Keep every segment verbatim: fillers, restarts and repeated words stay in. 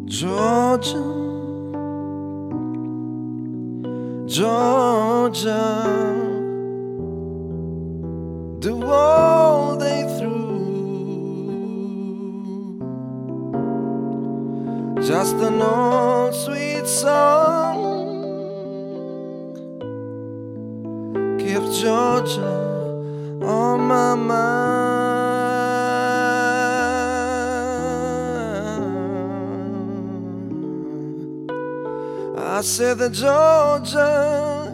Georgia, Georgia, the whole day through, just an old sweet song keeps Georgia on my mind. I said that Georgia,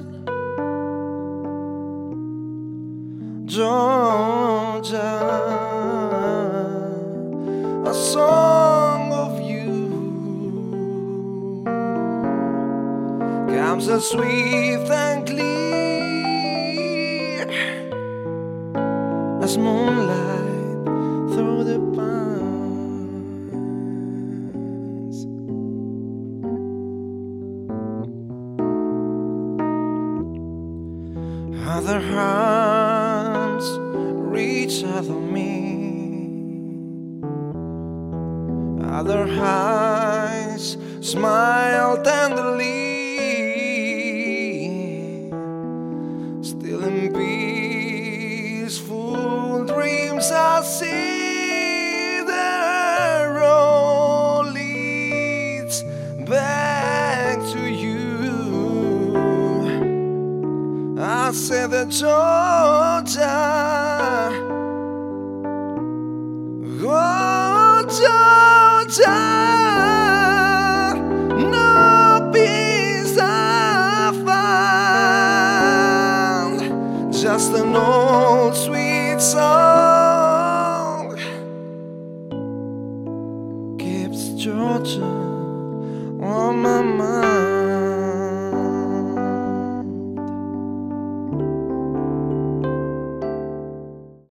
Georgia, a song of you comes as sweet and clear as moonlight through the pines. Other hands reach out of me, other eyes smile tenderly, still in peaceful dreams I see the road leads back to you. I said that Georgia, oh Georgia, no peace I found, just an old sweet song keeps Georgia on my mind.